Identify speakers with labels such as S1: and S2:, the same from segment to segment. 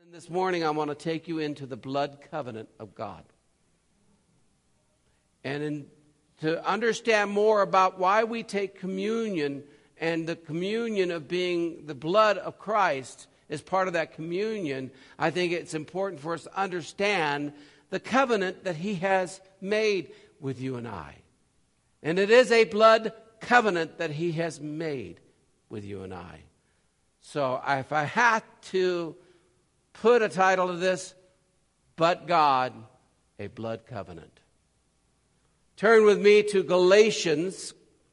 S1: This morning I want to take you into the blood covenant of God. And to understand more about why we take communion and the communion of being the blood of Christ is part of that communion, I think it's important for us to understand the covenant that he has made with you and I. And it is a blood covenant that he has made with you and I. So if I had to put a title to this, But God, a Blood Covenant. Turn with me to Galatians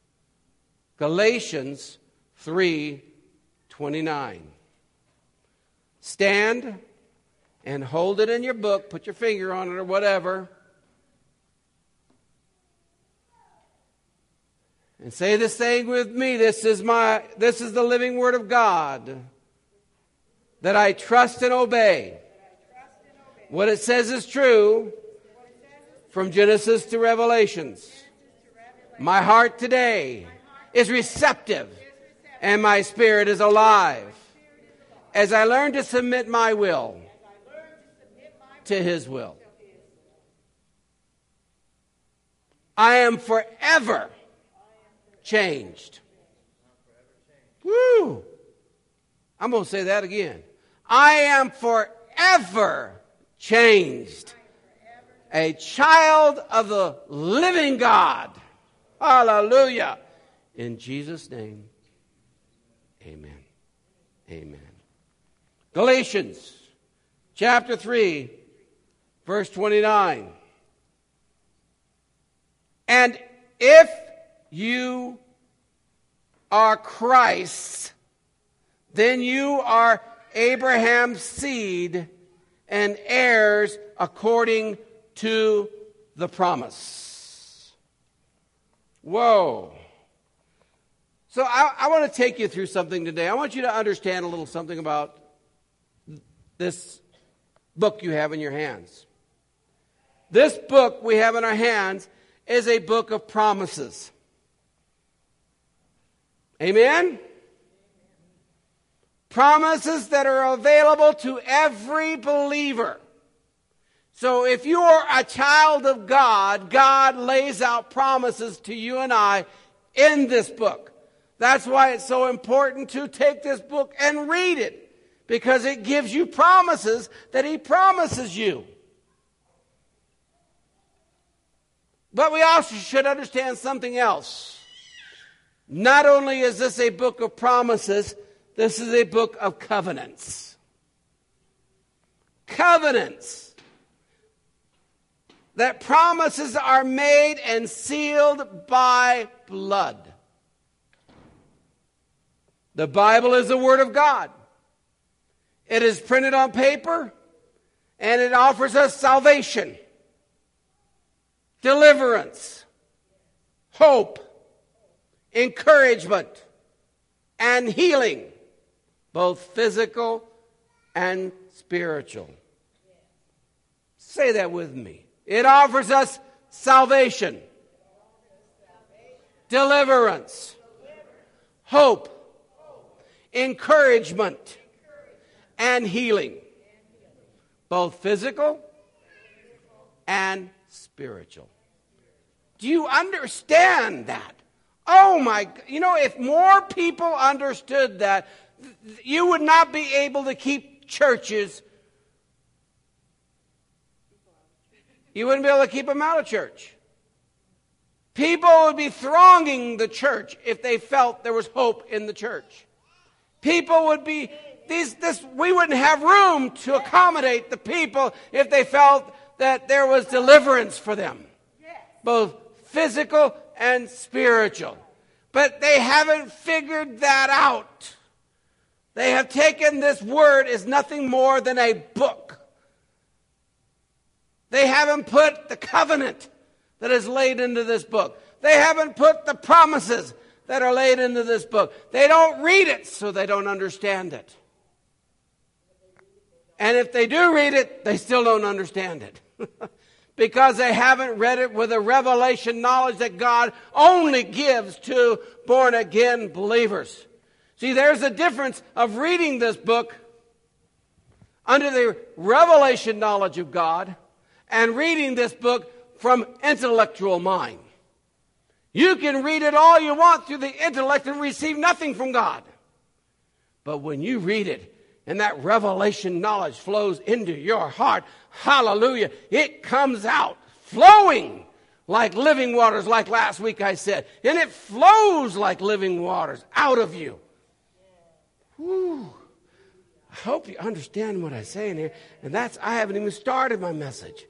S1: 3:29. Stand and hold it in your book, put your finger on it or whatever, and say this thing with me. This is the living word of God. That I trust and obey. What it says is true from Genesis to Revelations. My heart today is receptive and my spirit is alive as I learn to submit my will to his will. I am forever changed. Woo! I'm going to say that again. I am forever changed. A child of the living God. Hallelujah. In Jesus' name, amen. Amen. Galatians chapter 3, verse 29. And if you are Christ's, then you are Abraham's seed and heirs according to the promise. Whoa. So I want to take you through something today. I want you to understand a little something about this book you have in your hands. This book we have in our hands is a book of promises. Amen? Promises that are available to every believer. So if you are a child of God, God lays out promises to you and I in this book. That's why it's so important to take this book and read it, because it gives you promises that he promises you. But we also should understand something else. Not only is this a book of promises, this is a book of covenants. Covenants. That promises are made and sealed by blood. The Bible is the Word of God. It is printed on paper, and it offers us salvation, deliverance, hope, encouragement, and healing. Both physical and spiritual. Say that with me. It offers us salvation, deliverance, hope, encouragement, and healing. Both physical and spiritual. Do you understand that? Oh my, if more people understood that, you would not be able to keep churches. You wouldn't be able to keep them out of church. People would be thronging the church if they felt there was hope in the church. People would be, we wouldn't have room to accommodate the people if they felt that there was deliverance for them. Both physical and spiritual. But they haven't figured that out. They have taken this word as nothing more than a book. They haven't put the covenant that is laid into this book. They haven't put the promises that are laid into this book. They don't read it, so they don't understand it. And if they do read it, they still don't understand it. Because they haven't read it with a revelation knowledge that God only gives to born-again believers. See, there's a difference of reading this book, under the revelation knowledge of God and reading this book from intellectual mind. You can read it all you want through the intellect and receive nothing from God. But when you read it and that revelation knowledge flows into your heart, hallelujah, it comes out flowing like living waters, like last week I said. And it flows like living waters out of you. Whew. I hope you understand what I'm saying here. And I haven't even started my message.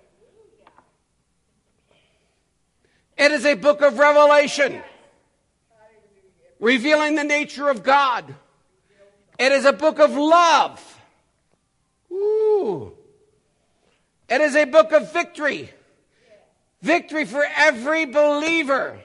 S1: It is a book of revelation, revealing the nature of God. It is a book of love. Ooh. It is a book of victory. Victory for every believer.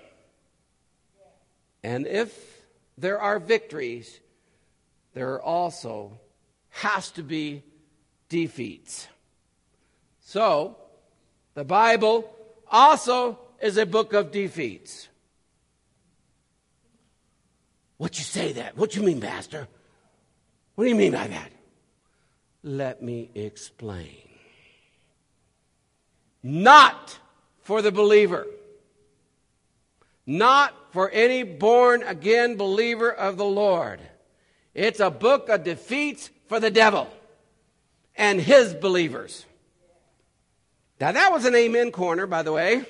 S1: And if there are victories, there also has to be defeats. So, the Bible also is a book of defeats. What you say that? What you mean, Pastor? What do you mean by that? Let me explain. Not for the believer. Not for any born-again believer of the Lord. It's a book of defeats for the devil and his believers. Now, that was an amen corner, by the way.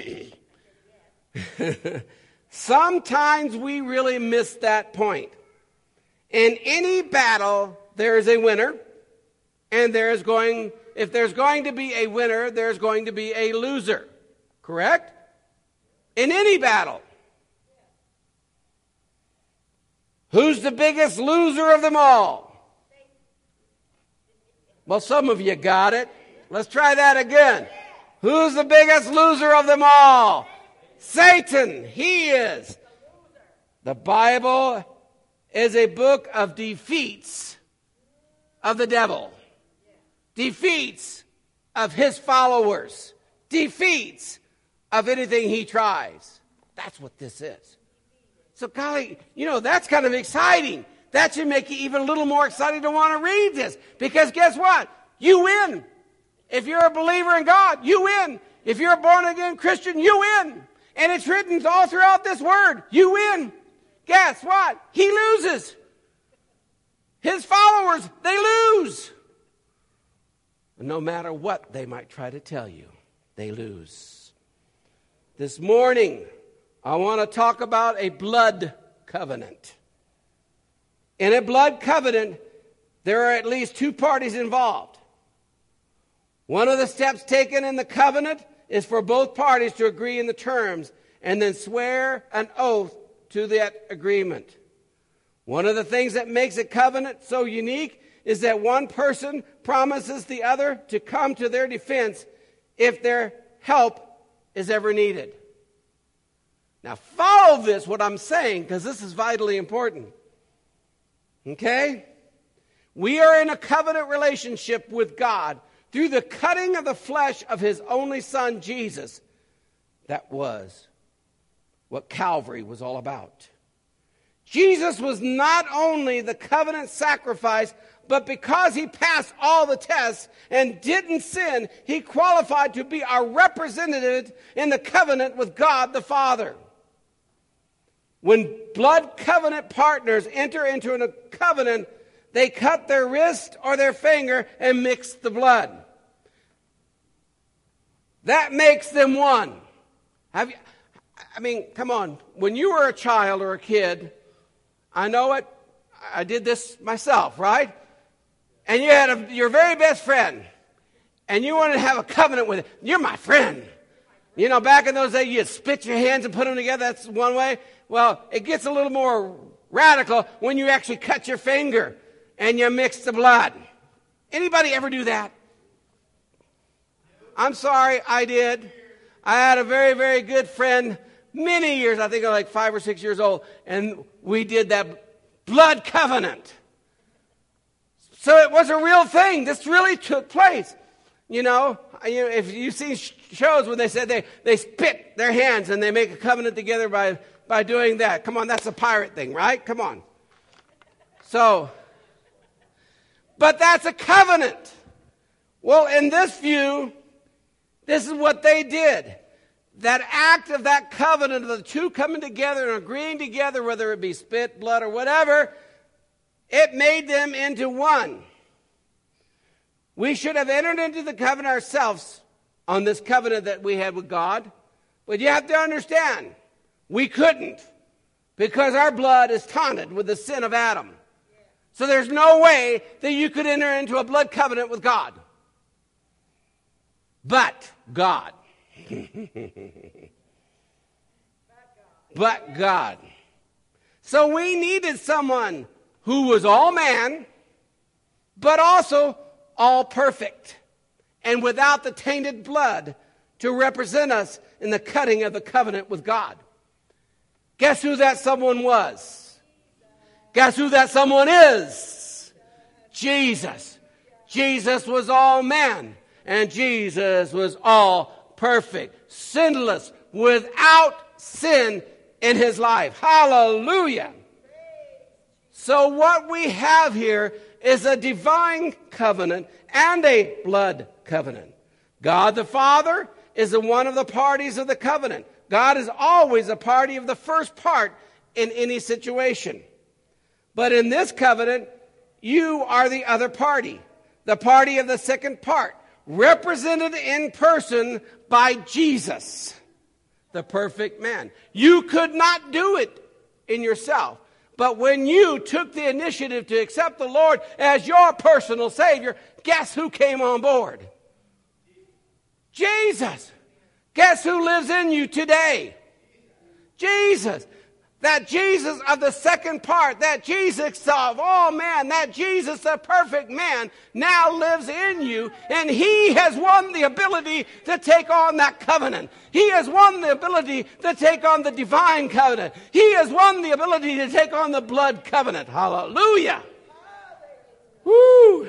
S1: Sometimes we really miss that point. In any battle, there is a winner, and if there's going to be a winner, there's going to be a loser. Correct? In any battle. Who's the biggest loser of them all? Well, some of you got it. Let's try that again. Who's the biggest loser of them all? Satan. He is. The Bible is a book of defeats of the devil. Defeats of his followers. Defeats of anything he tries. That's what this is. So, golly, that's kind of exciting. That should make you even a little more excited to want to read this. Because guess what? You win. If you're a believer in God, you win. If you're a born-again Christian, you win. And it's written all throughout this word. You win. Guess what? He loses. His followers, they lose. No matter what they might try to tell you, they lose. This morning, I want to talk about a blood covenant. In a blood covenant, there are at least two parties involved. One of the steps taken in the covenant is for both parties to agree in the terms and then swear an oath to that agreement. One of the things that makes a covenant so unique is that one person promises the other to come to their defense if their help is ever needed. Now follow this, what I'm saying, because this is vitally important. Okay? We are in a covenant relationship with God through the cutting of the flesh of his only son, Jesus. That was what Calvary was all about. Jesus was not only the covenant sacrifice, but because he passed all the tests and didn't sin, he qualified to be our representative in the covenant with God the Father. When blood covenant partners enter into a covenant, they cut their wrist or their finger and mix the blood. That makes them one. Come on. When you were a child or a kid, I know it. I did this myself, right? And you had your very best friend, and you wanted to have a covenant with it. You're my friend. Back in those days, you'd split your hands and put them together. That's one way. Well, it gets a little more radical when you actually cut your finger and you mix the blood. Anybody ever do that? I'm sorry, I did. I had a very, very good friend, many years, I think I was like 5 or 6 years old, and we did that blood covenant. So it was a real thing. This really took place. If you see shows where they said they spit their hands and they make a covenant together by doing that. Come on, that's a pirate thing, right? Come on. So, But that's a covenant. Well, in this view, this is what they did. That act of that covenant of the two coming together and agreeing together, whether it be spit, blood, or whatever, it made them into one. We should have entered into the covenant ourselves on this covenant that we had with God. But you have to understand, we couldn't, because our blood is tainted with the sin of Adam. So there's no way that you could enter into a blood covenant with God. But God. But God. So we needed someone who was all man, but also all perfect, and without the tainted blood to represent us in the cutting of the covenant with God. Guess who that someone was? Guess who that someone is? Jesus. Jesus was all man, and Jesus was all perfect, sinless, without sin in his life. Hallelujah. So what we have here is a divine covenant and a blood covenant. God the Father is one of the parties of the covenant. God is always a party of the first part in any situation. But in this covenant, you are the other party, the party of the second part, represented in person by Jesus, the perfect man. You could not do it in yourself. But when you took the initiative to accept the Lord as your personal Savior, guess who came on board? Jesus. Guess who lives in you today? Jesus. That Jesus of the second part, that Jesus of all man, that Jesus, the perfect man, now lives in you, and he has won the ability to take on that covenant. He has won the ability to take on the divine covenant. He has won the ability to take on the blood covenant. Hallelujah. Woo.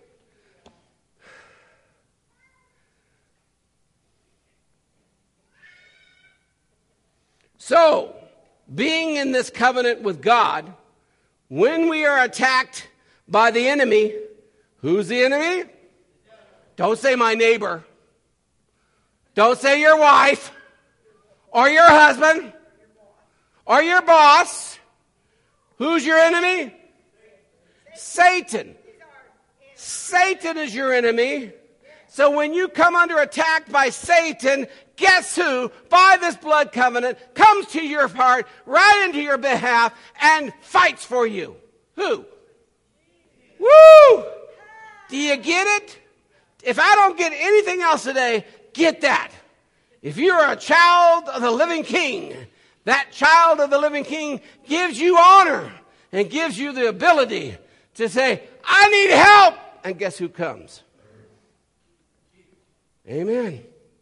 S1: So, being in this covenant with God, when we are attacked by the enemy, who's the enemy? Don't say my neighbor. Don't say your wife or your husband or your boss. Who's your enemy? Satan. Satan is your enemy. So when you come under attack by Satan, guess who, by this blood covenant, comes to your heart, right into your behalf, and fights for you? Who? Woo! Do you get it? If I don't get anything else today, get that. If you're a child of the living King, that child of the living King gives you honor and gives you the ability to say, I need help. And guess who comes? Amen.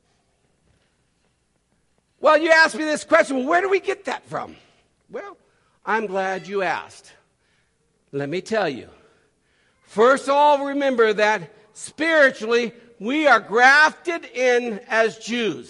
S1: Well, you asked me this question, well, where do we get that from? Well, I'm glad you asked. Let me tell you. First of all, remember that spiritually, we are grafted in as Jews.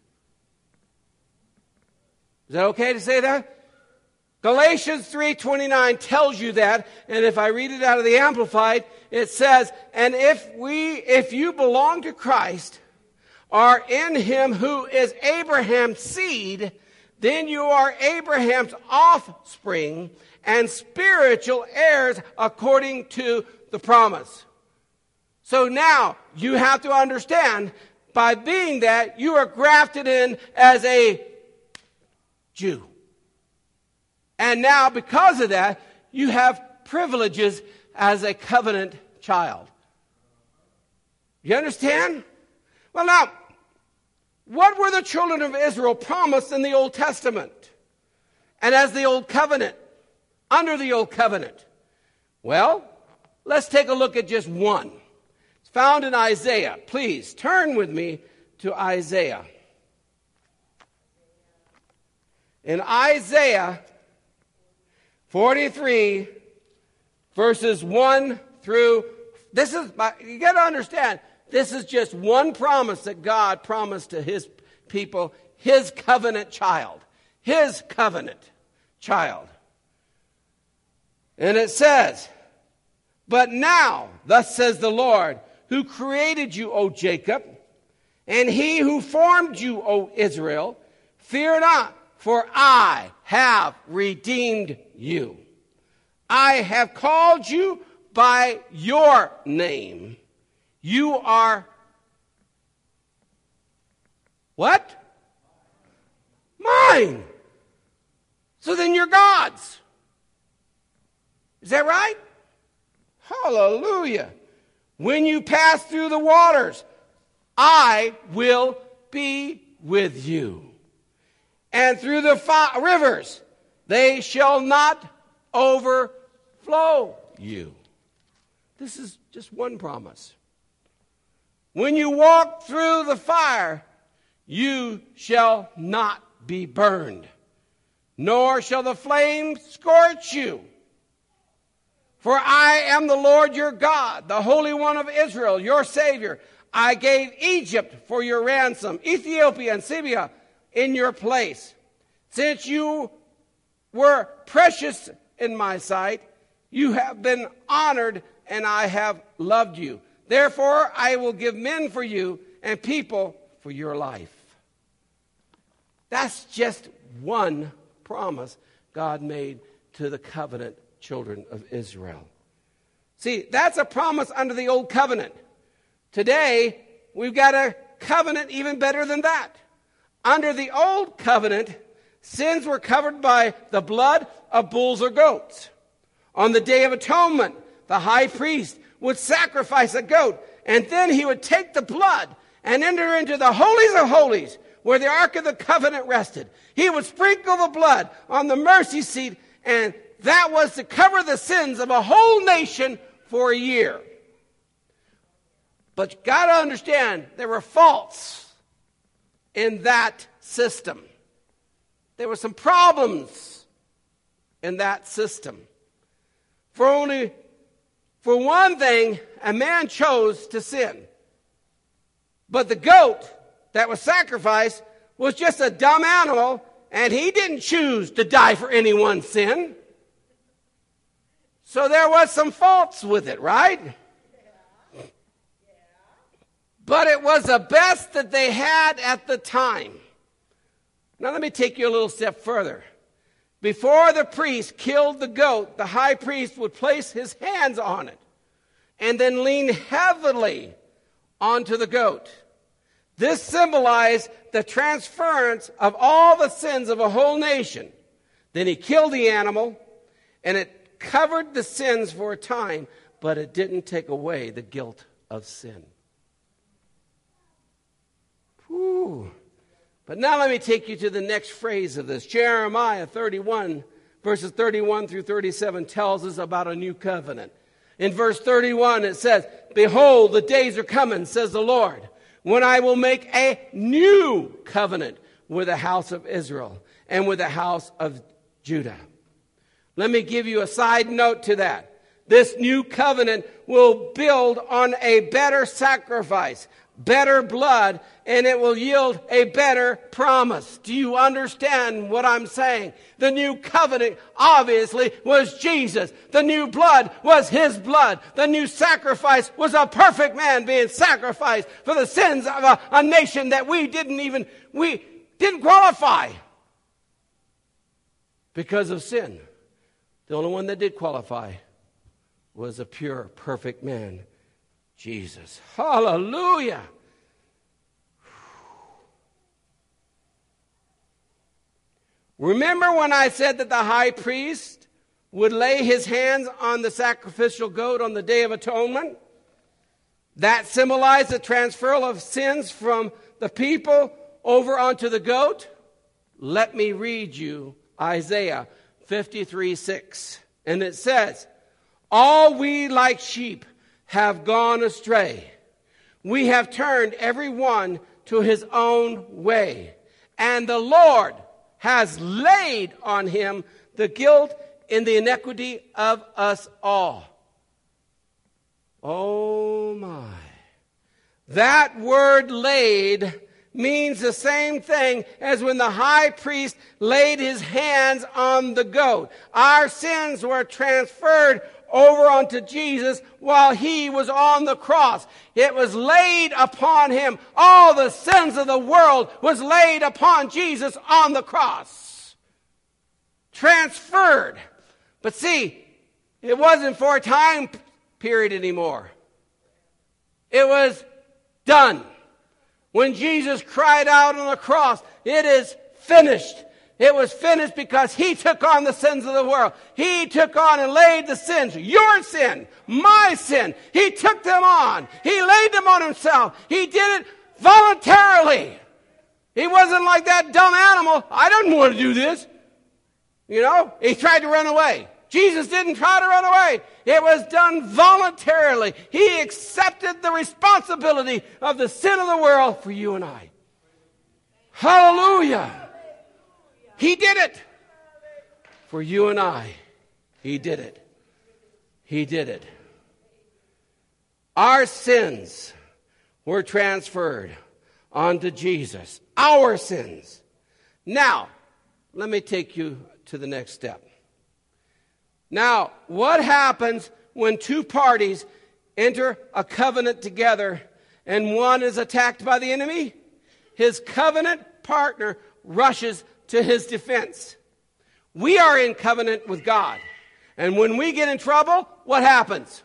S1: Is that okay to say that? Galatians 3:29 tells you that, and if I read it out of the Amplified, it says, and if you belong to Christ, are in him who is Abraham's seed, then you are Abraham's offspring and spiritual heirs according to the promise. So now you have to understand, by being that, you are grafted in as a Jew. And now because of that, you have privileges as a covenant child. You understand? Well, now, what were the children of Israel promised in the Old Testament? And as the Old Covenant, under the Old Covenant? Well, let's take a look at just one. It's found in Isaiah. Please turn with me to Isaiah. In Isaiah 43, verses 1 through, you got to understand, this is just one promise that God promised to his people, his covenant child. His covenant child. And it says, But now, thus says the Lord, who created you, O Jacob, and he who formed you, O Israel, fear not, for I have redeemed you. I have called you by your name. You are what? Mine. So then you're God's. Is that right? Hallelujah. When you pass through the waters, I will be with you. And through the rivers, they shall not overflow you. This is just one promise. When you walk through the fire, you shall not be burned, nor shall the flame scorch you. For I am the Lord your God, the Holy One of Israel, your Savior. I gave Egypt for your ransom, Ethiopia and Syria in your place. Since you were precious in my sight, you have been honored, and I have loved you. Therefore, I will give men for you and people for your life. That's just one promise God made to the covenant children of Israel. See, that's a promise under the old covenant. Today, we've got a covenant even better than that. Under the old covenant, sins were covered by the blood of bulls or goats. On the Day of Atonement, the high priest would sacrifice a goat, and then he would take the blood and enter into the holies of holies, where the Ark of the Covenant rested. He would sprinkle the blood on the mercy seat, and that was to cover the sins of a whole nation for a year. But you got to understand, there were faults in that system. There were some problems in that system. For one thing, a man chose to sin. But the goat that was sacrificed was just a dumb animal, and he didn't choose to die for anyone's sin. So there was some faults with it, right? But it was the best that they had at the time. Now let me take you a little step further. Before the priest killed the goat, the high priest would place his hands on it and then lean heavily onto the goat. This symbolized the transference of all the sins of a whole nation. Then he killed the animal, and it covered the sins for a time, but it didn't take away the guilt of sin. Whew. But now let me take you to the next phrase of this. Jeremiah 31, verses 31 through 37 tells us about a new covenant. In verse 31 it says, "Behold, the days are coming, says the Lord, when I will make a new covenant with the house of Israel and with the house of Judah." Let me give you a side note to that. This new covenant will build on a better sacrifice, better blood, and it will yield a better promise. Do you understand what I'm saying? The new covenant obviously was Jesus. The new blood was his blood. The new sacrifice was a perfect man being sacrificed for the sins of a nation that we didn't qualify because of sin. The only one that did qualify was a pure, perfect man, Jesus. Hallelujah. Remember when I said that the high priest would lay his hands on the sacrificial goat on the Day of Atonement? That symbolized the transfer of sins from the people over onto the goat. Let me read you Isaiah 53:6. And it says, "All we like sheep have gone astray. We have turned every one to his own way. And the Lord has laid on him the guilt in the iniquity of us all." Oh my. That word laid means the same thing as when the high priest laid his hands on the goat. Our sins were transferred over onto Jesus while he was on the cross. It was laid upon him. All the sins of the world was laid upon Jesus on the cross. Transferred. But see, it wasn't for a time period anymore. It was done. When Jesus cried out on the cross, it is finished. It was finished because he took on the sins of the world. He took on and laid the sins, your sin, my sin. He took them on. He laid them on himself. He did it voluntarily. He wasn't like that dumb animal. I didn't want to do this. You know, he tried to run away. Jesus didn't try to run away. It was done voluntarily. He accepted the responsibility of the sin of the world for you and I. Hallelujah. He did it. For you and I. He did it. He did it. Our sins were transferred onto Jesus. Our sins. Now, let me take you to the next step. Now, what happens when two parties enter a covenant together and one is attacked by the enemy? His covenant partner rushes to his defense. We are in covenant with God. And when we get in trouble, what happens?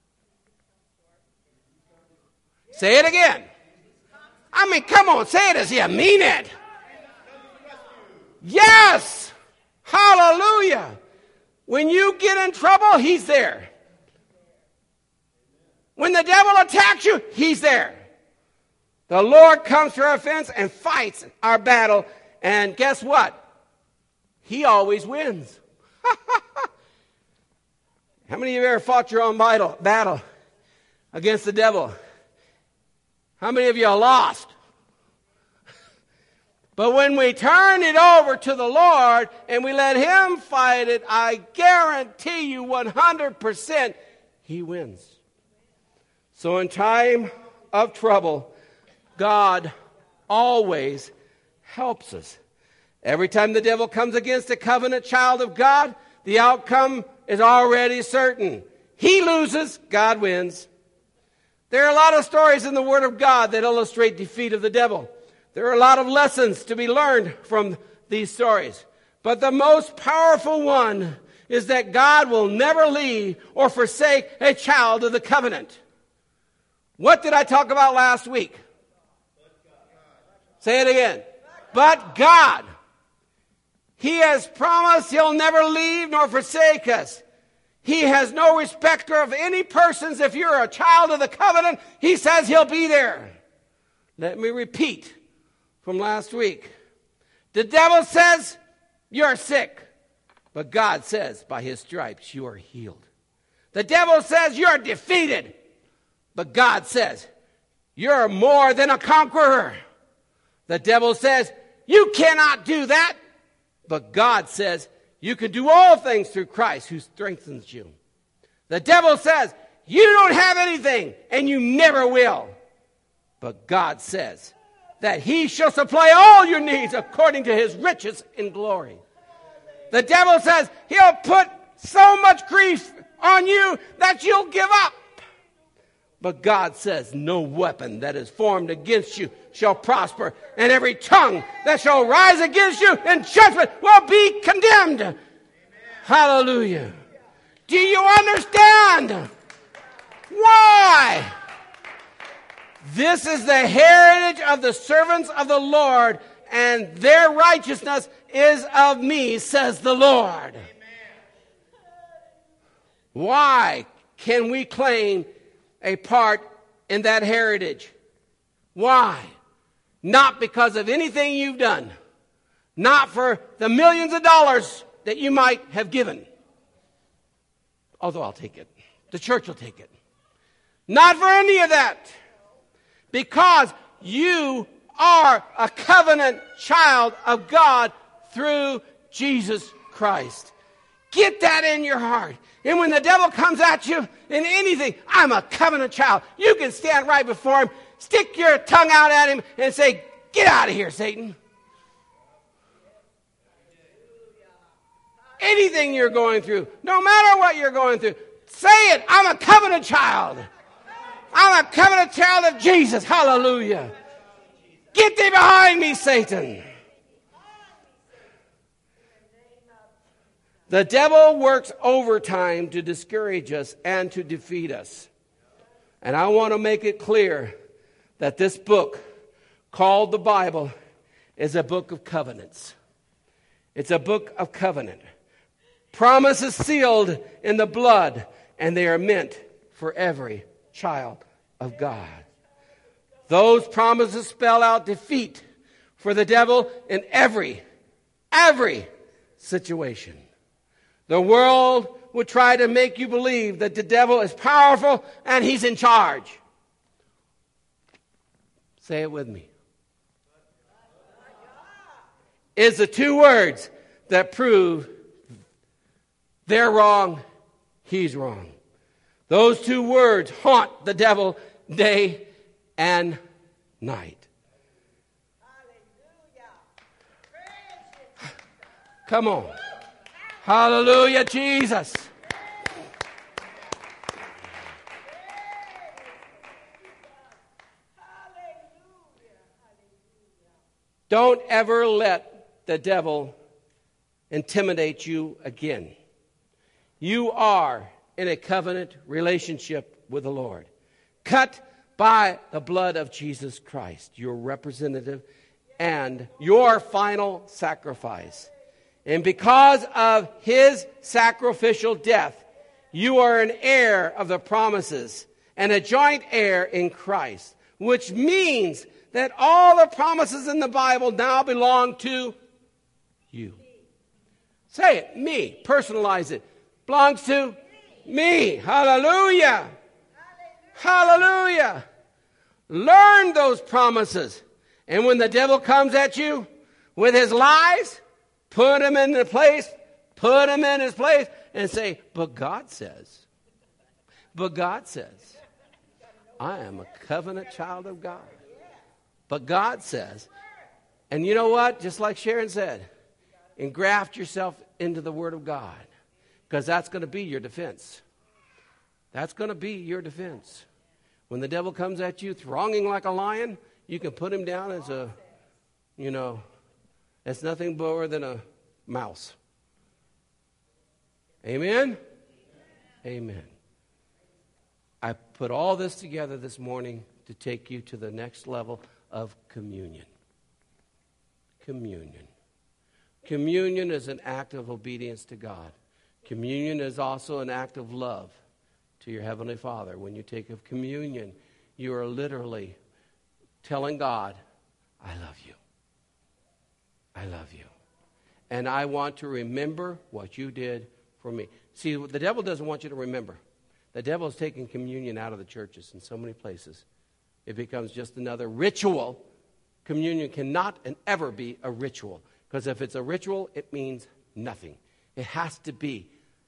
S1: Say it again. I mean, come on, say it as you mean it. Yes! Hallelujah! When you get in trouble, he's there. When the devil attacks you, he's there. The Lord comes to our defense and fights our battle. And guess what? He always wins. How many of you ever fought your own battle against the devil? How many of you are lost? But when we turn it over to the Lord and we let him fight it, I guarantee you 100% he wins. So in time of trouble, God always helps us. Every time the devil comes against a covenant child of God, the outcome is already certain. He loses, God wins. There are a lot of stories in the Word of God that illustrate defeat of the devil. There are a lot of lessons to be learned from these stories. But the most powerful one is that God will never leave or forsake a child of the covenant. What did I talk about last week? Say it again. But God. He has promised he'll never leave nor forsake us. He has no respecter of any persons. If you're a child of the covenant, he says he'll be there. Let me repeat from last week. The devil says you're sick, but God says by his stripes you are healed. The devil says you're defeated, but God says you're more than a conqueror. The devil says you cannot do that, but God says you can do all things through Christ who strengthens you. The devil says you don't have anything and you never will, but God says that he shall supply all your needs according to his riches in glory. The devil says he'll put so much grief on you that you'll give up. But God says no weapon that is formed against you shall prosper, and every tongue that shall rise against you in judgment will be condemned. Amen. Hallelujah. Do you understand why? This is the heritage of the servants of the Lord, and their righteousness is of me, says the Lord. Amen. Why can we claim a part in that heritage? Why? Not because of anything you've done. Not for the millions of dollars that you might have given. Although I'll take it. The church will take it. Not for any of that. Because you are a covenant child of God through Jesus Christ. Get that in your heart. And when the devil comes at you in anything, I'm a covenant child. You can stand right before him, stick your tongue out at him, and say, get out of here, Satan. Anything you're going through, no matter what you're going through, Say it. I'm a covenant child. I'm a covenant child of Jesus. Hallelujah. Get thee behind me, Satan. The devil works overtime to discourage us and to defeat us. And I want to make it clear that this book, called the Bible, is a book of covenants. It's a book of covenant. Promises sealed in the blood, and they are meant for every child of God. Those promises spell out defeat for the devil in every situation. The world would try to make you believe that the devil is powerful and he's in charge. Say it with me. Is the two words that prove they're wrong, he's wrong. Those two words haunt the devil day and night. Come on. Hallelujah, Jesus. Don't ever let the devil intimidate you again. You are in a covenant relationship with the Lord, cut by the blood of Jesus Christ, your representative and your final sacrifice. And because of his sacrificial death, you are an heir of the promises and a joint heir in Christ, which means that all the promises in the Bible now belong to you. Say it, me. Personalize it. Belongs to me. Hallelujah. Hallelujah. Learn those promises. And when the devil comes at you with his lies, put him in the place, put him in his place, and say, but God says, I am a covenant child of God. But God says, and you know what? Just like Sharon said, engraft yourself into the Word of God, because that's going to be your defense. That's going to be your defense. When the devil comes at you thronging like a lion, you can put him down as a, it's nothing more than a mouse. Amen? Amen. I put all this together this morning to take you to the next level of communion. Communion. Communion is an act of obedience to God. Communion is also an act of love to your Heavenly Father. When you take of communion, you are literally telling God, I love you. I love you. And I want to remember what you did for me. See, the devil doesn't want you to remember. The devil is taking communion out of the churches in so many places. It becomes just another ritual. Communion cannot and ever be a ritual. Because if it's a ritual, it means nothing. It has to be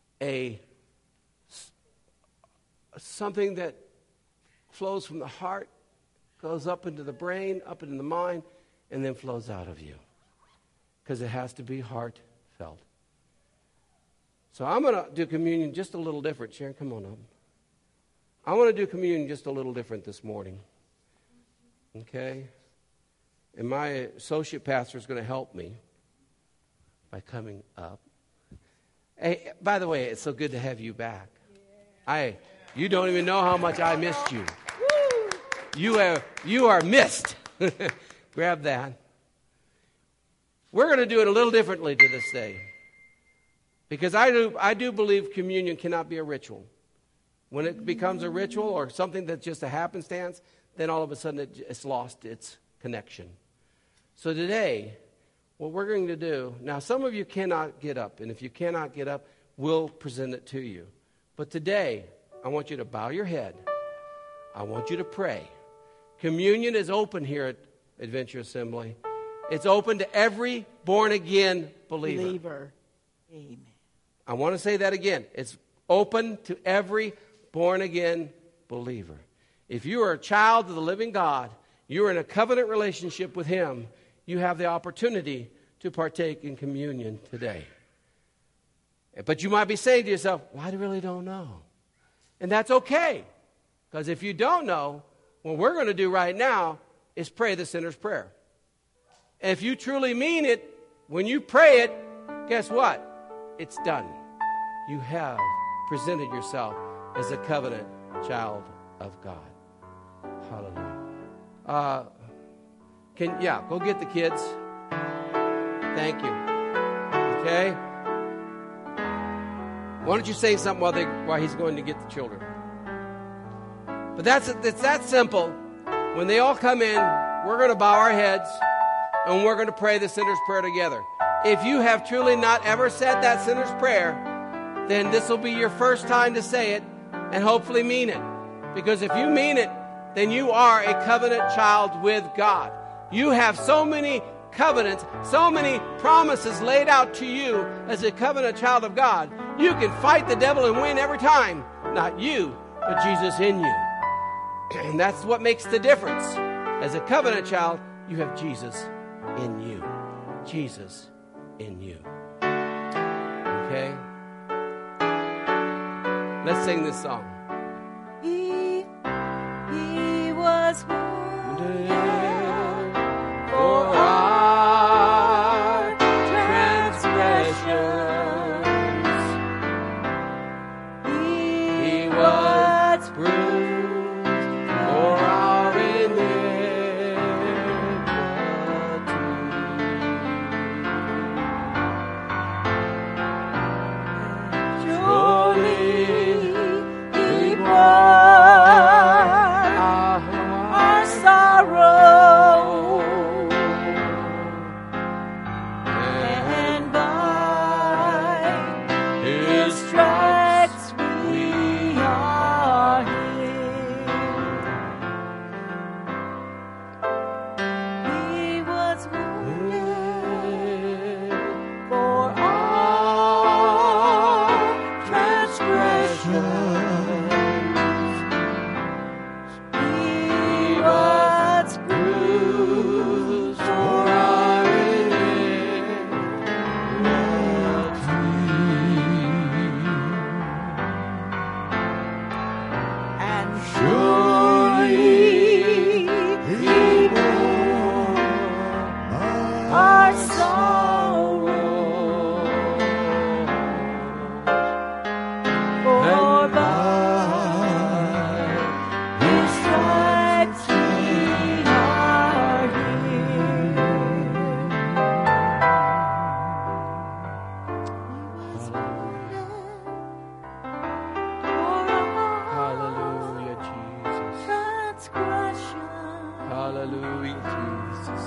S1: something that flows from the heart, goes up into the brain, up into the mind, and then flows out of you. Because it has to be heartfelt. So I'm going to do communion just a little different. Sharon, come on up. I want to do communion just a little different this morning. Okay? And my associate pastor is going to help me by coming up. Hey, by the way, it's so good to have you back. You don't even know how much I missed you. You are missed. Grab that. We're going to do it a little differently to this day. Because I do believe communion cannot be a ritual. When it becomes a ritual or something that's just a happenstance, then all of a sudden it's lost its connection. So today, what we're going to do, now some of you cannot get up, and if you cannot get up, we'll present it to you. But today, I want you to bow your head. I want you to pray. Communion is open here at Adventure Assembly. It's open to every born-again believer.
S2: Amen.
S1: I want to say that again. It's open to every born-again believer. If you are a child of the living God, you're in a covenant relationship with Him, you have the opportunity to partake in communion today. But you might be saying to yourself, well, I really don't know. And that's okay. Because if you don't know, what we're going to do right now is pray the sinner's prayer. And if you truly mean it, when you pray it, guess what? It's done. You have presented yourself as a covenant child of God. Hallelujah. Go get the kids. Thank you. Okay? Why don't you say something while he's going to get the children? But it's that simple. When they all come in, we're going to bow our heads and we're going to pray the sinner's prayer together. If you have truly not ever said that sinner's prayer, then this will be your first time to say it and hopefully mean it. Because if you mean it, then you are a covenant child with God. You have so many covenants, so many promises laid out to you as a covenant child of God. You can fight the devil and win every time. Not you, but Jesus in you. And that's what makes the difference. As a covenant child, you have Jesus in you. Jesus in you. Okay? Let's sing this song.
S2: He was wounded for our transgressions. He was bruised for our iniquity. Surely He brought our sorrow, and by His stripes we are healed. He was wounded for our transgressions. He was bruised for our iniquity. And surely He bore our sorrow, for by His stripes we are healed. He was wounded for our
S1: Hallelujah, Jesus.
S2: transgressions.
S1: Hallelujah, Jesus.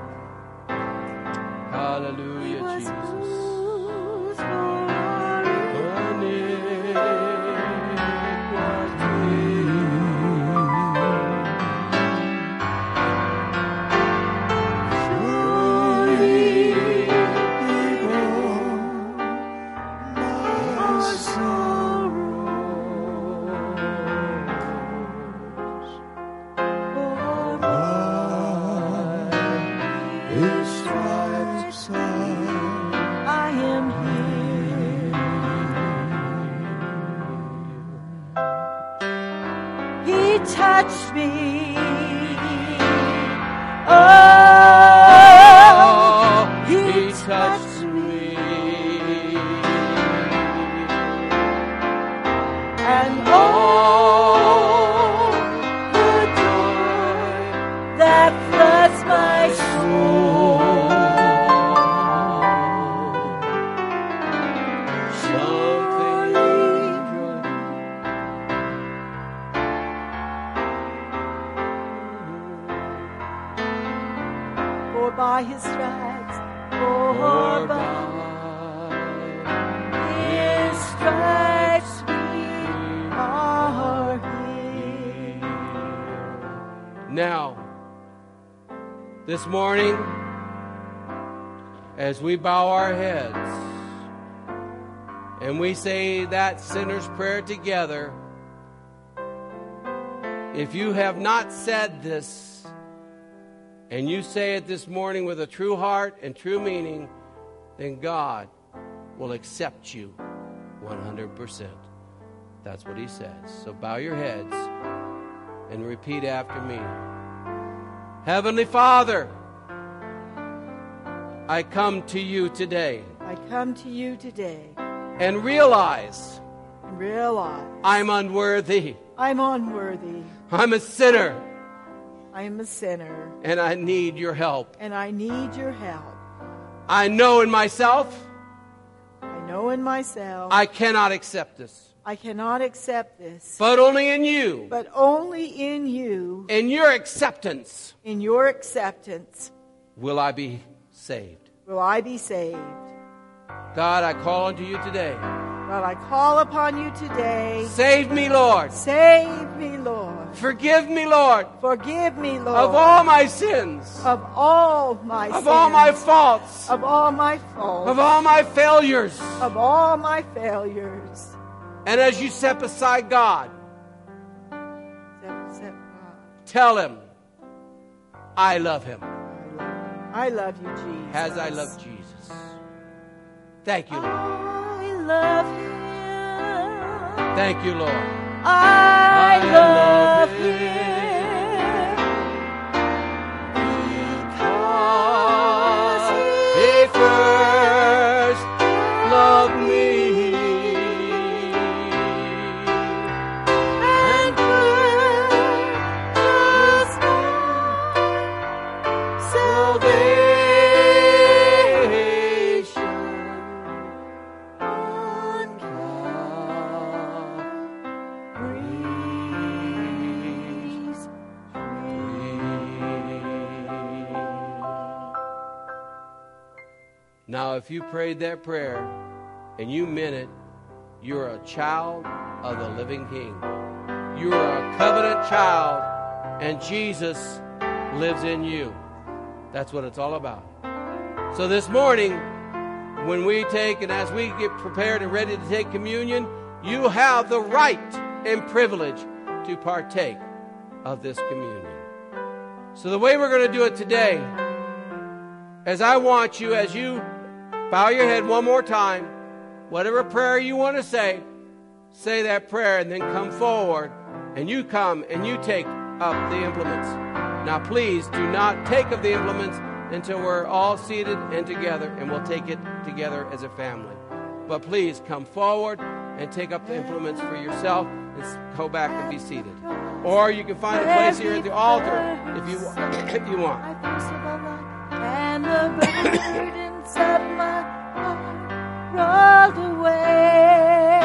S1: Hallelujah,
S2: He was
S1: Jesus.
S2: bruised for our surely He bore our sorrows, for by His stripes I am healed. He touched me. Oh, He touched me. And oh, the joy that floods my soul. For by His stripes, for by His stripes we are healed.
S1: Now, this morning, as we bow our heads and we say that sinner's prayer together, if you have not said this, and you say it this morning with a true heart and true meaning, then God will accept you 100%. That's what he says. So bow your heads and repeat after me. Heavenly Father, I come to you today.
S2: I come to you today
S1: And realize
S2: and realize
S1: I'm unworthy.
S2: I'm unworthy.
S1: I'm a sinner.
S2: I am a sinner.
S1: And I need your help.
S2: And I need your help.
S1: I know in myself
S2: I know in myself
S1: I cannot accept this.
S2: I cannot accept this.
S1: But only in you,
S2: But only in you,
S1: in your acceptance,
S2: in your acceptance,
S1: will I be saved.
S2: will I be saved.
S1: God, I call unto you today.
S2: God, I call upon you today.
S1: Save me, Lord.
S2: Save me, Lord.
S1: Forgive me, Lord,
S2: Forgive me, Lord.
S1: of all my sins,
S2: Of all my
S1: of
S2: sins.
S1: all my faults,
S2: Of all my faults.
S1: of all my failures.
S2: Of all my failures.
S1: And as you set beside God,
S2: Except
S1: tell him, I love him
S2: I love you, Jesus.
S1: as I love Jesus. Thank you, Lord.
S2: I love him.
S1: Thank you, Lord.
S2: I love him.
S1: Because he first loved me.
S2: And purchased my salvation on Calvary's
S1: Now, if you prayed that prayer and you meant it, you're a child of the living King. You are a covenant child, and Jesus lives in you. That's what it's all about. So this morning, when we take and as we get prepared and ready to take communion, you have the right and privilege to partake of this communion. So the way we're going to do it today is I want you, as you bow your head one more time, whatever prayer you want to say that prayer and then come forward and you come and you take up the implements. Now please do not take of the implements until we're all seated and together, and we'll take it together as a family. But please come forward and take up the implements for yourself and go back and be seated. Or you can find a place here at the altar if you want.
S2: and the burdens of my heart rolled away.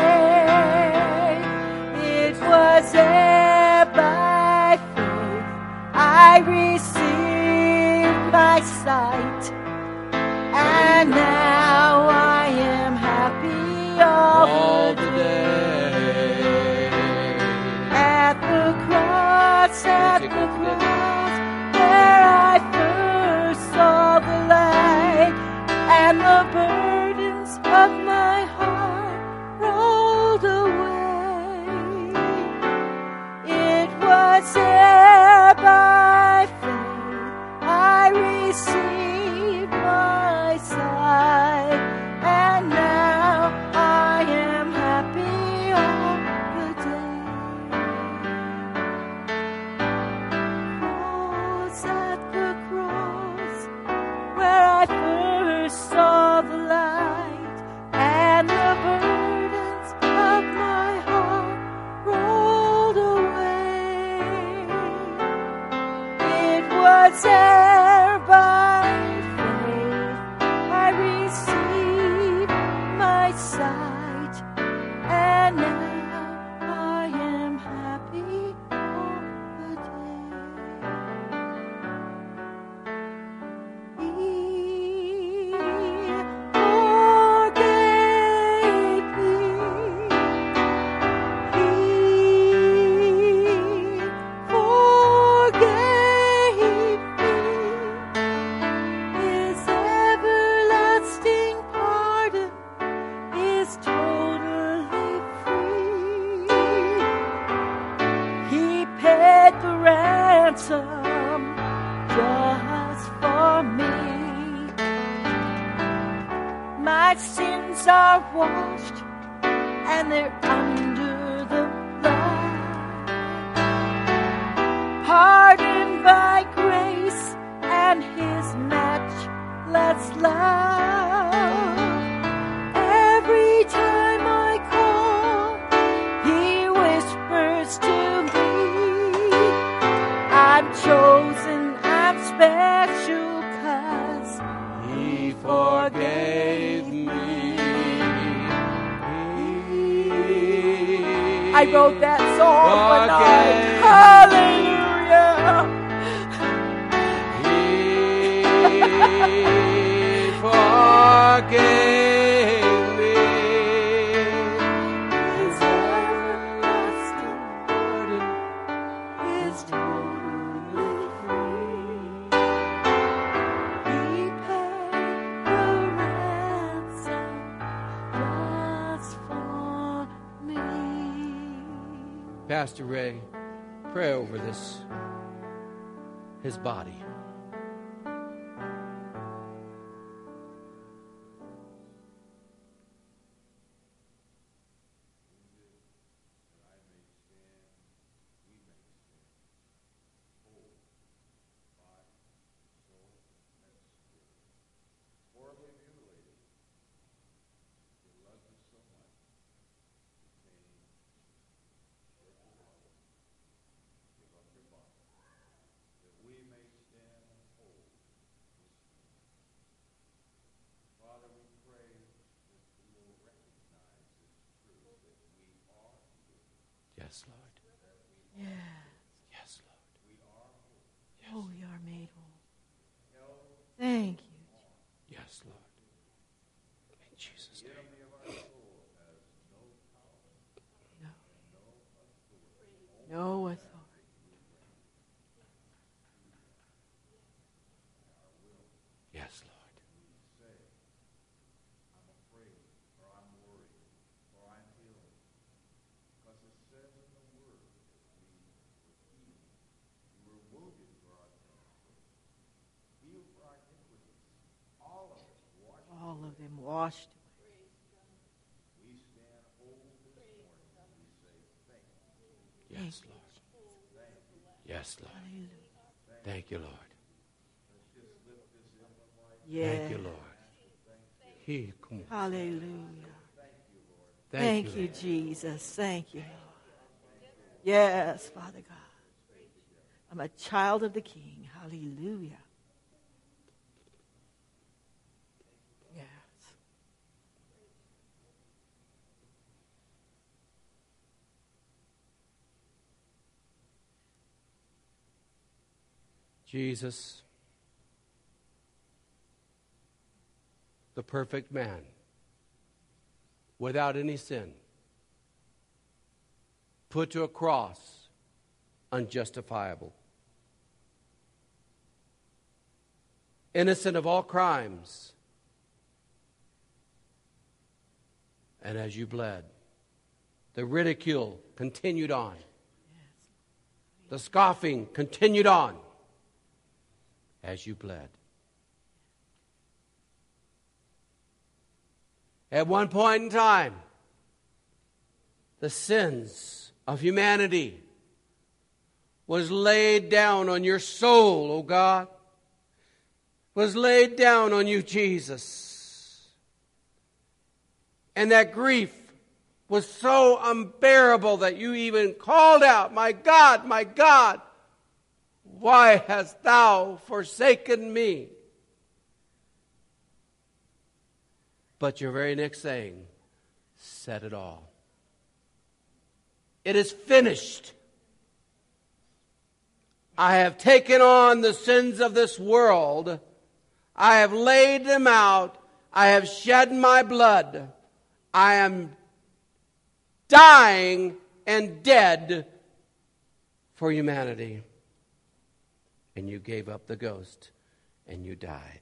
S2: It was there by faith I received my sight, and now I am happy all the day. At the cross, where I first saw the light, and the burdens of my heart rolled away. It was there by faith I received my sight, and now I am happy all the day. Cross at the cross, where I first saw the light, and the burdens of my heart rolled away. It was there by faith I received my sight, and now I am happy all the day. He forgave me. He forgave me. His everlasting pardon is totally free. He paid the ransom just for me. My sins are washed and they're under the pardoned by grace and his matchless love. Every time I call, he whispers to me, I'm chosen, I'm special, 'cause he forgave me. I wrote that song one night. Hallelujah.
S1: He forgave me.
S2: His everlasting burden is totally free. He paid the ransom just for me.
S1: Pastor Ray, pray over his body. Yes, Lord.
S2: Yes.
S1: Yes, Lord.
S2: Oh, we are made whole. Thank you.
S1: Yes, Lord. In Jesus' name.
S2: No authority.
S1: Yes, Lord.
S2: All of them washed.
S1: Yes, Lord. Yes, Lord.
S2: Hallelujah.
S1: Thank you, Lord.
S2: Yes.
S1: Thank you, Lord. He, come on.
S2: Hallelujah.
S1: Thank
S2: Thank
S1: you,
S2: you,
S1: Lord.
S2: Jesus. Thank you, Lord. Yes, Father God. I'm a child of the King. Hallelujah. Yes.
S1: Jesus, the perfect man, without any sin, put to a cross, unjustifiable, innocent of all crimes, and as you bled, the ridicule continued on. The scoffing continued on as you bled. At one point in time, the sins of humanity was laid down on your soul, O God. Was laid down on you, Jesus. And that grief was so unbearable that you even called out, my God, why hast thou forsaken me? But your very next saying said it all. It is finished. I have taken on the sins of this world. I have laid them out. I have shed my blood. I am dying and dead for humanity. And you gave up the ghost and you died.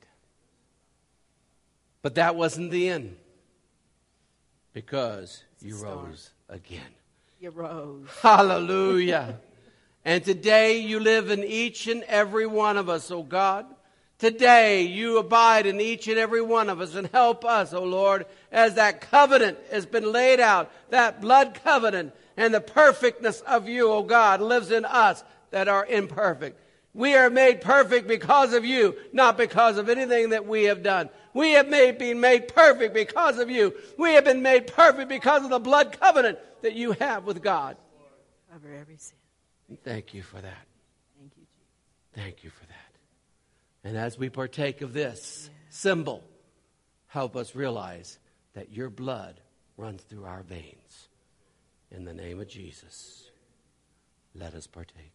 S1: But that wasn't the end, because you rose again.
S2: You rose.
S1: Hallelujah. And today you live in each and every one of us, oh God. Today you abide in each and every one of us and help us, oh Lord, as that covenant has been laid out, that blood covenant and the perfectness of you, oh God, lives in us. that are imperfect. We are made perfect because of you, not because of anything that we have done. We have been made perfect because of you. We have been made perfect because of the blood covenant that you have with God.
S2: Cover every sin.
S1: Thank you for that.
S2: Thank you, Jesus.
S1: Thank you for that. And as we partake of this symbol, help us realize that your blood runs through our veins. In the name of Jesus, let us partake.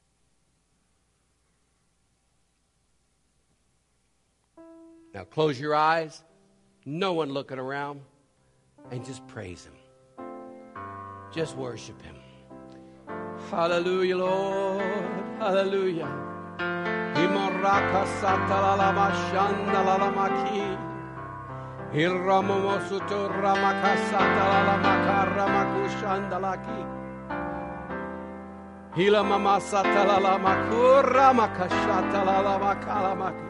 S1: Now close your eyes, no one looking around, and just praise him. Just worship him. Hallelujah, Lord. Hallelujah. Imoraka satalala shanda la maki. Ilramomosuto ramaka satalala makara makushanda laki. Hila mama satalala makura makashatalala makala maki.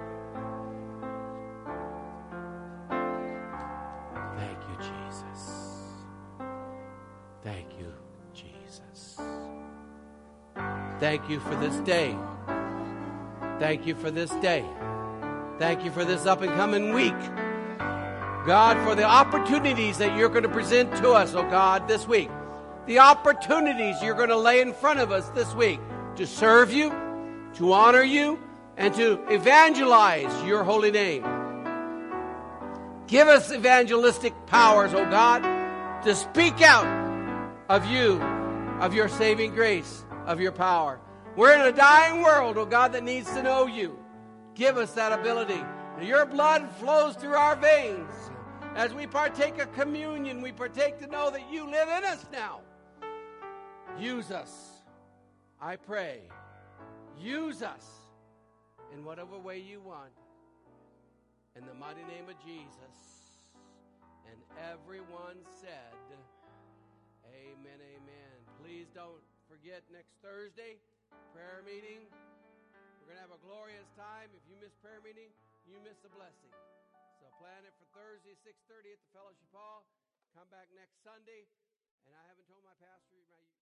S1: Thank you, Jesus. Thank you, Jesus. Thank you for this day. Thank you for this day. Thank you for this up and coming week. God, for the opportunities that you're going to present to us, oh God, this week. The opportunities you're going to lay in front of us this week to serve you, to honor you, and to evangelize your holy name. Give us evangelistic powers, oh God, to speak out of you, of your saving grace, of your power. We're in a dying world, oh God, that needs to know you. Give us that ability. Your blood flows through our veins. As we partake of communion, we partake to know that you live in us now. Use us, I pray. Use us in whatever way you want. In the mighty name of Jesus. And everyone said, amen, amen. Please don't forget next Thursday, prayer meeting. We're going to have a glorious time. If you miss prayer meeting, you miss the blessing. So plan it for Thursday, 6:30 at the Fellowship Hall. Come back next Sunday. And I haven't told my pastor,